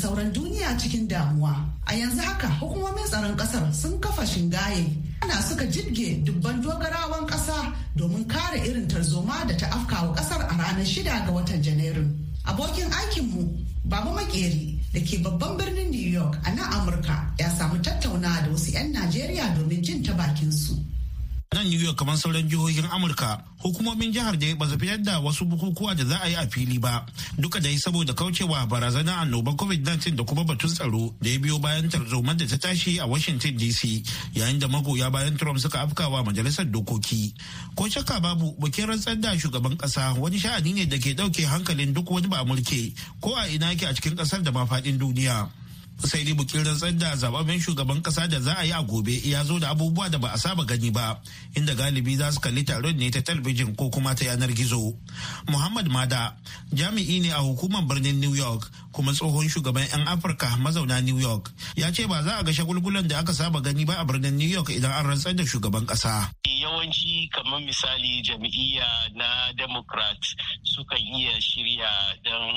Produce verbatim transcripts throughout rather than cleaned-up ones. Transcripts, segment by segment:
sauran duniya cikin damuwa. A yanzu haka hukumomin tsaron kasar sun kafa shingaye ana suka jibge dubban dogarawan kasa domin kare irin tarzoma da ta afkawa kasar a ranar shida ga watan Janairun. Abokin aikinmu Baba Makeri da ke babban birnin New York a nan Amurka ya samu tattauna da wasu 'yan Najeriya domin jin ta bakin su. Nan New York kamar sauran jihohin Amurka, hukumomin jihar da ba su fitar da wasu bukukuwa da za a yi a fili ba, duka dai saboda kaucewa barazanar annoban covid nineteen da kuma batun tsaro da ya biyo bayan tarzoman da ta tashi a Washington D C yayin da magoya bayan Trump suka afkawa majalisar dokoki. Ko shakka babu, bikin rantsar da shugaban kasa wani sha'ani ne da ke dauke hankalin duk wani ba mulke ko a ina yake a cikin kasar da ma faɗin duniya. Sai dai bukin rantsar da zababben shugaban kasa da za a yi a gobe ya zo da abubuwa da ba a saba gani ba, inda galibi za su kalli taron ne ta talabijin ko kuma ta yanar gizo. Muhammad Mada jami'i ne a hukumar birnin New York kuma tsohon shugaban 'yan Afirka mazauna New York, ya ce ba za a ga shagulgulan da aka saba gani ba a birnin New York idan an rantsar da shugaban kasa. Yawanci kamar misali jam'iyya na Democrat sukan iya shirya dan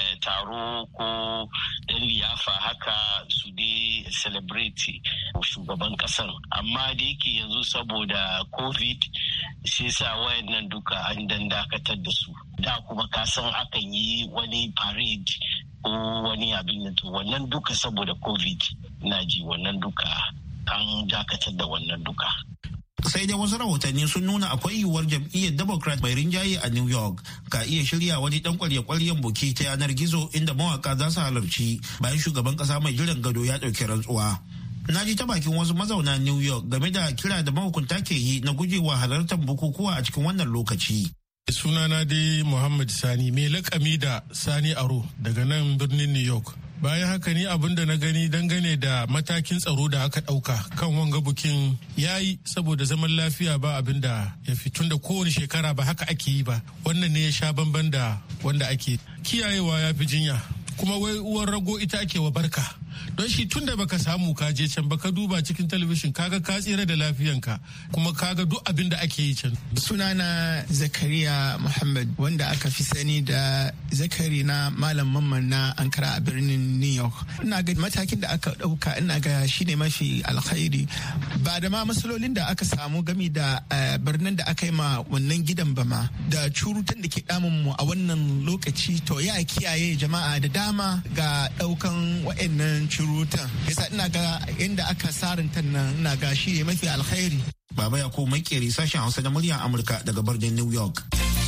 taro ko dan liyafa haka su dai celebrate shugaban kasan, amma da yake yanzu saboda covid sai sa wayannan duka an dan dakatar da su. Da kuma kasan akan yi wani parade ko wani abin da wannan duka saboda covid na ji wannan duka an dakatar da wannan duka. Sai dai wasu rahotanni sun nuna akwai yiwuwar jam'iyyar Democrat mai rinjaye a New York ka iya shirya wani dan kwarya-kwaryen buki ta yanar gizo inda mawaka za su halarci bayan shugaban kasa mai jiran gado ya dauki rantsuwa. Na ji ta bakin wasu mazauna New York game da kira da mahukunta ke yi na gujewa halartar bukukuwa a cikin wannan lokaci. Sunana dai Muhammad Sani mai lakami da Sani Aro daga nan birnin New York. Bayan haka ni abin da na gani dangane da matakin tsaro da aka ɗauka kan wanga bukin yayi saboda zaman lafiya ba abin da ya fi, tun da kowane shekara ba haka ake yi ba, wannan ne ya sha bamban da wanda ake kiyayewa ya fi jinya, kuma wai uwar rago ita ake wa barka. Don shi tun da baka samu ka je can baka duba cikin talabishin kaga ka tsira da lafiyanka kuma kaga duk abin da ake yi can. Sunana Zakariya Muhammad wanda aka fi sani da Zakari na Malam Mamman na Ankara a birnin New York. Ina ga matakin da aka dauka ina ga shine mafi alkhairi ba da ma masalolin da aka samu game da birnin da aka yi ma wannan gidan ba ma da curutan da ke damun mu a wannan lokaci, to ya kiyaye jama'a da dama ga daukan wa'annan curutan. Yasa ina ga inda aka saranta nan ina ga shi ne mafi alkhairi. Baba Yakubu Makeri, sashen Hausa na muryar Amurka daga birnin New York.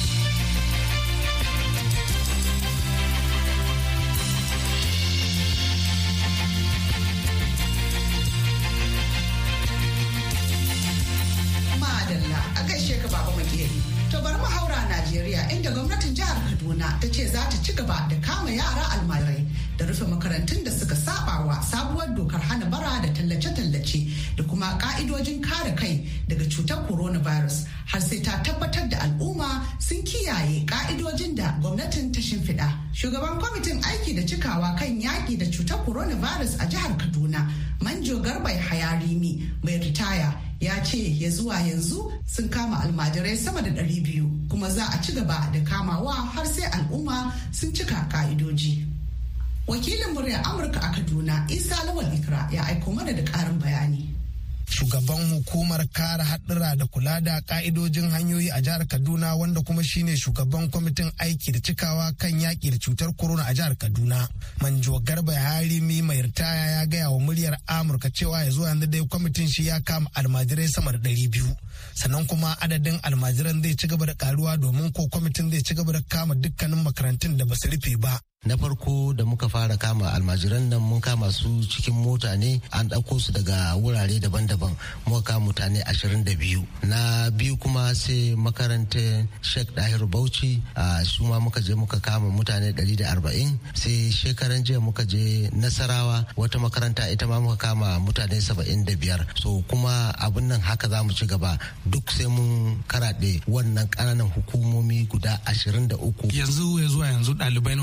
Madalla a gaishe ka Baba Makeri. To bari mu haura Najeriya inda gwamnatin jihar Kaduna ta ce za ta ci gaba da kama yara almajirai da rufe makarantun da suka saba wa sabuwar dokar hana bara da tallace-tallace da kuma ka'idojin kare kai daga cutar coronavirus har sai ta tabbatar da al'umma sun kiyaye ka'idojin da gwamnatin ta shimfiɗa. Shugaban kwamitin aiki da cikawa kan yaƙi da cutar coronavirus a jihar Kaduna, Manjo Garbai Hayarimi mai ritaya, ya ce ya zuwa yanzu sun kama almajirai sama da ɗari biyu kuma za a ci gaba da kamawa har sai al'umma sun cika ka'idoji. Wakilin muryar Amurka a Kaduna, Isa Lawal Ikra, ya aiko mana da ƙarin bayani. Shugaban hukumar kare haɗura da kula da ka'idojin hanyoyi a jihar Kaduna, wanda kuma shine shugaban kwamitin aiki da cikawa kan yaƙi da cutar corona a jihar Kaduna, Manjo Garba Harimi mai ritaya, ya gaya wa muryar Amurka cewa ya zo yanzu dai kwamitin shi ya kama almajirai sama da ɗari biyu. Sannan kuma adadin almajiran zai ci gaba da karuwa domin ko kwamitin zai ci gaba da kama dukkanin makarantun da ba su rufe ba. Na farko da muka fara kama almajiran nan mun kama su cikin mota ne, an ɗauko su daga wurare daban-daban, muka kama mutane ashirin da biyu. Na biyu kuma sai makarantar Sheikh Dahiru Bauchi, a su ma muka je muka kama mutane ɗari da arba'in. Sai shekaran jiya muka je Nasarawa, wata makaranta ita ma muka kama mutane saba'in da biyar. So kuma abin nan haka za mu ci gaba, duk sai mun karaɗe wannan ƙananan hukumomi guda ashirin da uku. Yanzu ya zuwa yanzu ɗalibai ne hannun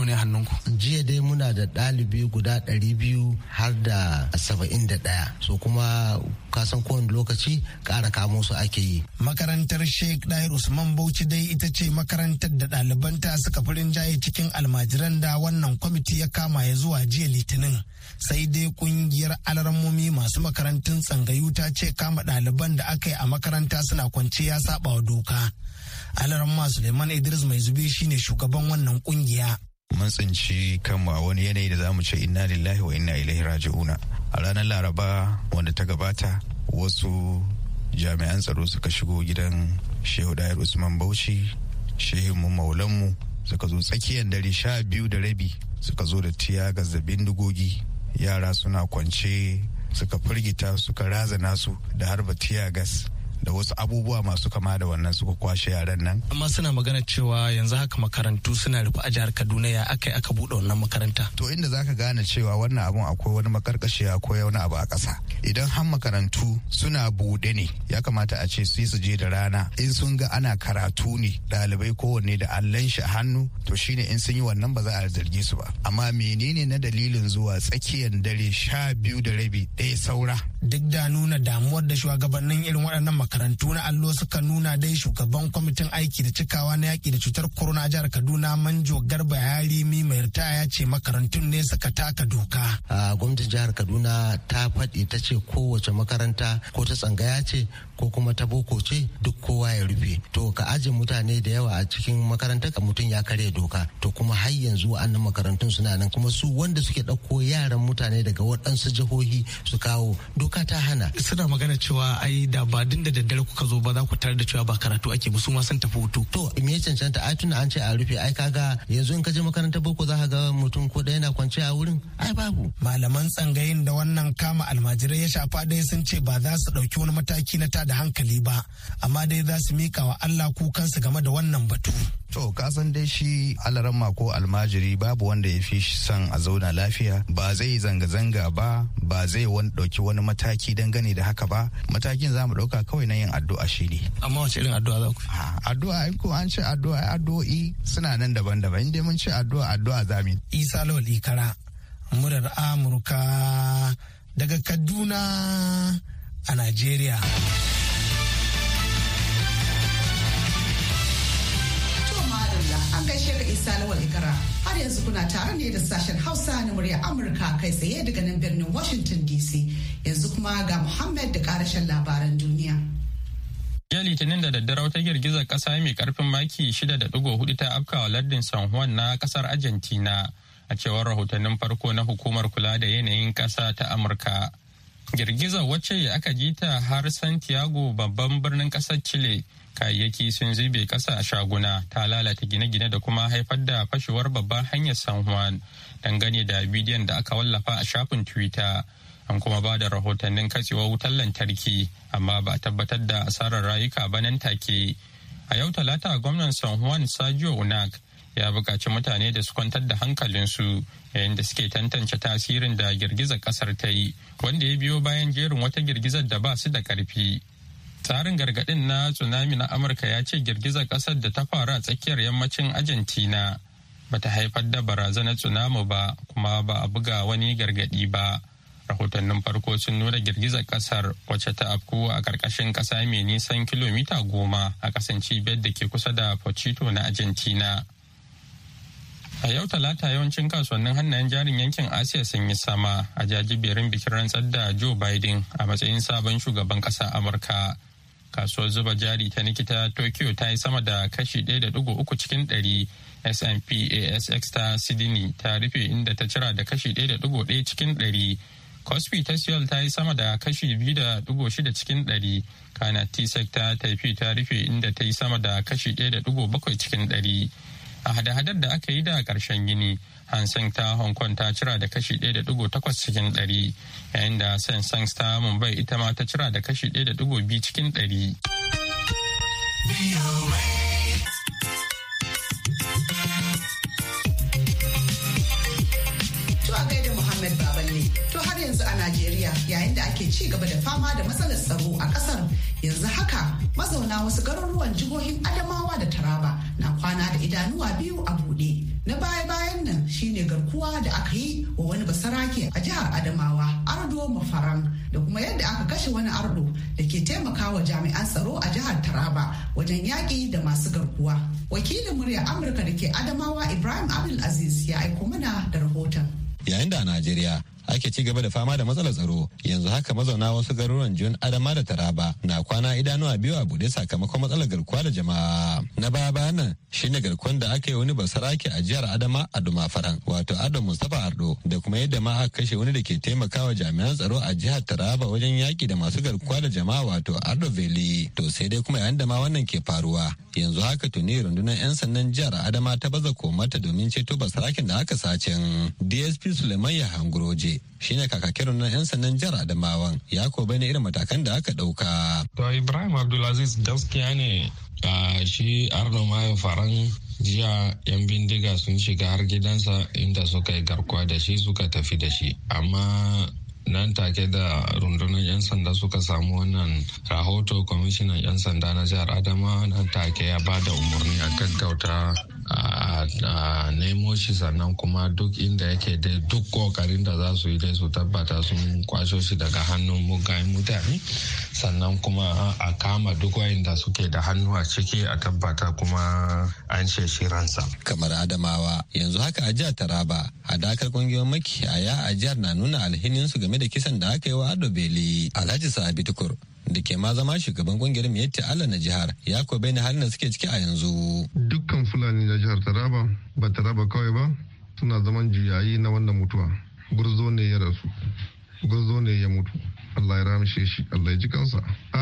ku? Jiya dai muna da ɗalibi guda ɗari biyu har da saba'in da ɗaya. So kuma kasan kowane lokaci ƙara kamo su ake yi. Makarantar Sheikh Dahir Usman Bauchi dai ita ce makarantar da ɗalibanta suka fi rinjaye cikin almajiran da wannan kwamiti ya kama ya zuwa jiya Litinin. Sai dai kungiyar alarmomi masu makarantun tsangayu ta ce kama ɗaliban da aka yi a makaranta suna kwance ya saba wa doka. Alarma Suleiman Idris Mai Zube shine shugaban wannan kungiya. Mun tsinci kanmu a wani yanayi da za mu ce inna lillahi wa inna ilaihi raji'una. A ranar Laraba wanda ta gabata wasu jami'an tsaro suka shigo gidan Shehu Dahir Usman Bauchi, shehinmu maulanmu, suka zo tsakiyar dare sha biyu da rabi suka zo da tiyagas da bindigogi. Yara suna kwance suka firgita suka razana su da harba tiyagas da wasu abubuwa masu kama da wannan suka kwashe yaran nan. Amma suna magana cewa yanzu haka makarantu suna rufe a jihar Kaduna, ya aka aka buɗe wannan makaranta. To inda zaka gane cewa wannan abun akwai wani makarkashiya akwai wani abu a ƙasa. Idan har makarantu suna buɗe ne ya kamata a ce su su je da rana in sun ga ana karatu ne ɗalibai kowanne da allon shi a hannu to shine in sun yi wannan ba za a zargi su ba. Amma menene na dalilin zuwa tsakiyar dare sha biyu da rabi ɗaya saura. Duk da nuna damuwar da shugabannin irin waɗannan makarantu na allo suka nuna, dai shugaban kwamitin aiki da cikawa na yaƙi da cutar corona a jihar Kaduna Manjo Garba Yarimi mai ritaya ya ce makarantun ne suka taka doka. A gwamnatin jihar Kaduna ta faɗi ta ce kowace makaranta ko ta tsangaya ce ko kuma ta boko ce duk kowa ya rufe. To ka aje mutane da yawa a cikin makarantar ka mutum ya karya doka. To kuma har yanzu wa'annan makarantun suna nan kuma su wanda suke ɗauko yaran mutane daga waɗansu jihohi su kawo doka ta hana. Suna magana cewa ai da ba din da daddare kuka zo ba za ku tarar da cewa ba karatu ake ba, su ma sun tafi hutu. To me ya cancanta ai tunda an ce a rufe ai kaga yanzu in ka je makarantar boko za ka ga mutum ko da yana kwance a wurin ai babu. Malaman tsangayin da wannan kama almajirai ya shafa dai sun ce ba za su ɗauki wani mataki na tada hankali ba, amma dai za su mika wa Allah kukansu game da wannan batu. To kasan dai shi alaramma ko almajiri babu wanda ya fi son a zauna lafiya, ba zai zanga-zanga ba, ba zai wani ɗauki wani mataki dangane da haka ba. Matakin za mu ɗauka kawai na yin addu'a shi ne. Amma wace irin addu'a za ku? Addu'a in ko an ce addu'a addu'o'i suna nan daban-daban, inda mun ce addu'a addu'a za mu. Isa Lawal Ikara, murar Amurka daga Kaduna a Najeriya. An gaishe ga Isa Lawal Ikara. Har yanzu kuna tare ne da sashen Hausa na murya Amurka kai tsaye daga nan birnin Washington D C. Yanzu kuma ga Muhammad da karashen labaran duniya. Jiya Litinin da daddare wata girgizar kasa mai karfin maki shida da digo hudu ta afkawa lardin San Juan na kasar Argentina, a cewar rahotannin farko na hukumar kula da yanayin kasa ta Amurka. Girgizar wacce aka ji ta har Santiago babban birnin kasar Chile, kayayyaki sun zube kasa a shaguna, ta lalata gine-gine da kuma haifar da fashewar babbar hanyar San Juan, dangane da bidiyon da aka wallafa a shafin Twitter. An kuma ba da rahotannin katsewar wutar lantarki, amma ba a tabbatar da asarar rayuka ba nan take. A yau Talata, gwamnan San Juan Sergio Unac ya buƙaci mutane da su kwantar da hankalinsu yayin da suke tantance tasirin da girgizar ƙasar ta yi, wanda ya biyo bayan jerin wata girgizar da ba su da ƙarfi. Tsarin gargaɗin na tsunami na Amurka ya ce girgizar ƙasar da ta faru a tsakiyar yammacin Argentina bata haifar da barazanar tsunami ba, kuma ba a buga wani gargaɗi ba. Rahotannin farko sun nuna girgizar ƙasar wacce ta afku a ƙarƙashin ƙasa mai nisan kilomita goma a ƙasan cibiyar da ke kusa da Pochito na Argentina. A yau Talata, yawancin kasuwannin hannayen jarin yankin Asiya sun yi sama a jajiberin bikin rantsar da Joe Biden a matsayin sabon shugaban ƙasa Amurka. Kasuwar zuba jari ta Nikita Tokyo ta yi sama da kashi ɗaya da ɗigo uku cikin ɗari. S and P A S X ta Sydney ta rufe inda ta cira da kashi ɗaya da ɗigo ɗaya cikin ɗari. Kospi ta Seoul ta yi sama da kashi biyu da ɗigo shida cikin ɗari. Kana T-Sec ta Taipei ta rufe inda ta yi sama da kashi ɗaya da ɗigo bakwai cikin ɗari. A hada-hadar da aka yi da ƙarshen gini, Hang Seng ta Hong Kong ta cira da kashi ɗaya da ɗigo takwas cikin ɗari, yayin da Sensex ta Mumbai ita ma ta cira da kashi ɗaya da ɗigo biyu cikin ɗari. To a gaida Muhammad Baballe. To har yanzu a Najeriya, yayin da ake ci gaba da fama da matsalar tsaro a ƙasar, yanzu haka mazauna wasu garuruwan jihohin Adamawa da Taraba na kwana da idanuwa biyu a buɗe. Na baya-bayan nan shine garkuwa da aka yi wa wani basarake a jihar Adamawa, Ardo Mafaran, da kuma yadda aka kashe wani ardo da ke taimakawa jami'an tsaro a jihar Taraba wajen yaƙi da masu garkuwa. Wakilin muryar Amurka da ke Adamawa Ibrahim Abdul Aziz ya aiko mana da rahoton. Yayin da a Najeriya ake ci gaba da fama da matsalar tsaro, yanzu haka mazauna wasu garuruwan Jon Adama da Taraba na kwana idanuwa biyu a bude sakamakon matsalar garkuwa da jama'a. Na baya bayan nan shine garkuwan da aka yi wani basarake a jihar Adama a Dumafaran, wato Ado Mustapha Ardo, da kuma yadda ma aka kashe wani da ke taimakawa jami'an tsaro a jihar Taraba wajen yaki da masu garkuwa da jama'a, wato Ardo Veli. To sai dai kuma yayin da ma wannan ke faruwa, yanzu haka tuni rundunar 'yan sandan jihar Adama ta baza komata domin ceto basaraken da aka sacen. D S P Suleiman Yahanguroje shine kakakin na 'yan sandan jihar Adamawan, ya ko bai irin matakan da aka dauka. To Ibrahim Abdulaziz, gaskiya ne a shi Ardo Mayo Faran jiya 'yan bindiga sun shiga har gidansa inda suka yi garkuwa da shi suka tafi da shi, amma nan take da rundunar 'yan sanda suka samu wannan rahoto, kwamishinan 'yan sanda na jihar Adama nan take ya ba da umarni a gaggauta a nemo shi, sannan kuma duk inda yake dai duk kokarin da za su yi dai su tabbata sun kwaso shi daga hannun mugayen mutane, sannan kuma a kama duk wayanda suke da hannu a ciki a tabbata kuma an shi ransa. Kamar Adamawa yanzu haka a jihar Taraba, hadakar kungiyoyin makiyaya a jihar na nuna alhininsu game da kisan da aka yi wa Ardo Beli. Alhaji Sabi Tukur da ke ma zama shugaban kungiyar Miyetti Allah na jihar ya ko bai halin da suke ciki a yanzu. Dukkan Fulani na jihar Taraba, ba Taraba kawai ba, suna zaman juyayi na wannan mutuwa. Gurzo ne ya rasu, gurzo ne ya mutu. Allah ya ramshe shi, Allah ya ji kansa.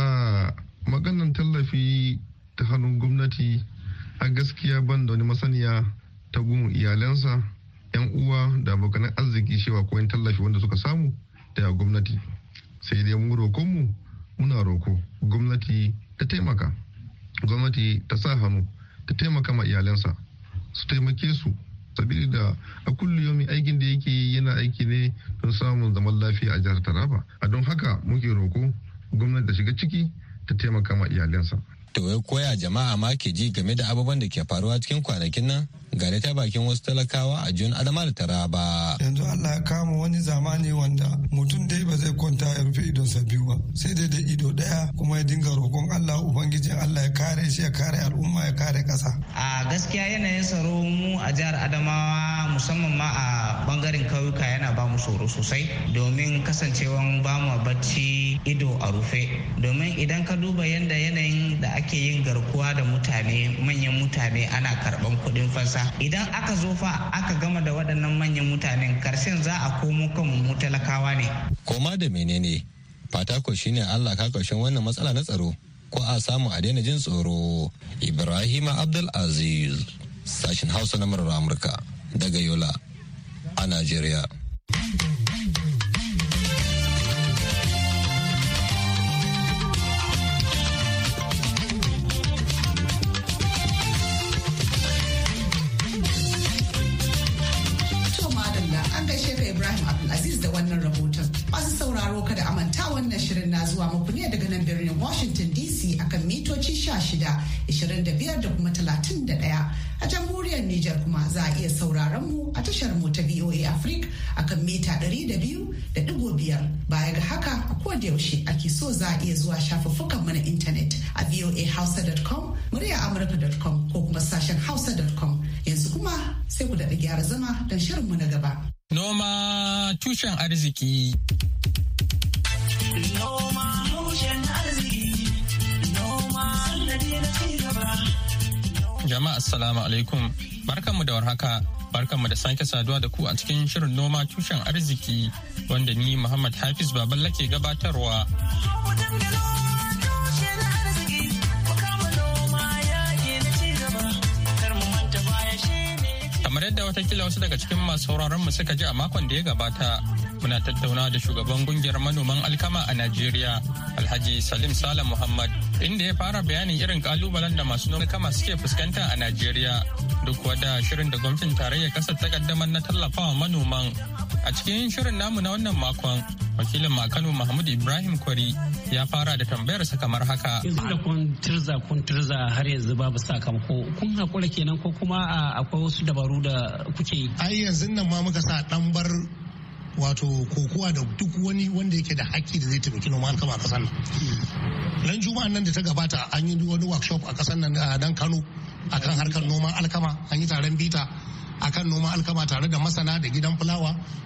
A maganan tallafi ta hannun gwamnati, a gaskiya ban da wani masaniya ta gun iyalansa, yan uwa da abokan arziki cewa ko tallafi wanda suka samu daga gwamnati. Sai dai mu roƙonmu muna roko gwamnati ta taimaka, gwamnati ta sa hannu ta taimaka ma iyalansa, su taimake su, sabili da a kulliyomi aikin da yake yana aiki ne don samun zaman lafiya a jihar Taraba. A don haka muke roko gwamnati ta shiga ciki ta taimaka ma iyalansa. To wai koya jama'a ma ke ji game da abubuwan da ke faruwa cikin kwanakin nan? Gare ta bakin wasu talakawa a Jon Adama da Taraba. Yanzu Allah ya kama wani zamani wanda mutum dai ba zai kwanta ya rufe idonsa biyu ba, sai dai da ido daya, kuma ya dinga roƙon Allah Ubangijin Allah ya kare shi, ya kare al'umma, ya kare ƙasa. A gaskiya yanayin tsaro mu a jihar Adamawa musamman ma a bangaren kauyuka yana ba mu tsoro sosai, domin kasancewan ba mu bacci ido a rufe. Domin idan ka duba yanda yanayin da ake yin garkuwa da mutane, manyan mutane ana karɓan kuɗin fansa. Idan aka zo fa aka gama da waɗannan manyan mutanen, karshen za a komo kan mu talakawa ne. Koma da menene fata ko shine Allah ka karshen wannan matsala na tsaro, ko a samu a daina jin tsoro. Ibrahim Abdul Aziz, sashin Hausa na murar Amurka daga Yola a Najeriya. Aziz da wannan rahoton. Masu sauraro kada a manta wannan shirin na zuwa muku ne daga nan birnin Washington D C akan mitoci sha shida, ishirin da biyar da kuma talatin da ɗaya. A jamhuriyar Nijar kuma za a iya sauraron mu a tashar mu ta V O A Africa akan mita ɗari da biyu da ɗigo biyar. Baya ga haka a koda yaushe ake so za a iya zuwa shafuffukan mu na intanet a voa hausa dot com, murya amurka dot com ko kuma sashen hausa dot com. Yanzu kuma sai ku daɗa gyara zama don shirin mu na gaba. Noma tushen arziki. Noma tushen arziki. Noma sannadi na cigaba. Jama'a assalamu alaikum. Barkanmu da warhaka. Barkanmu da sake saduwa da ku a cikin shirin noma tushen arziki wanda ni Muhammad Hafiz Baballa ke gabatarwa. Kamar yadda watakila wasu daga cikin masu sauraron mu suka ji a makon da ya gabata, muna tattauna da shugaban kungiyar manoman alkama a Najeriya, Alhaji Salim Salam Muhammad, inda ya fara bayanin irin kalubalen da masu noma kama suke fuskanta a Najeriya duk wada shirin da gwamnatin tarayyar kasar ta kaddamar na tallafawa manoman. A cikin shirin namu na wannan makon, wakilin Makano Mahmud Ibrahim Kwari ya fara da tambayarsa kamar haka. Yanzu da kun tirza kun tirza har yanzu babu sakamako, kun haƙura kenan ko kuma akwai wasu dabaru da kuke yi? Ai yanzu nan ma muka sa ɗan bar wato kokowa da duk wani wanda yake da haƙƙi da zai taimaki noma alkama a ƙasar nan. Ran juma'an nan da ta gabata an yi wani workshop a ƙasar nan a dan Kano akan harkar noman alkama, an yi taron bita akan noman alkama tare da masana da gidan fulawa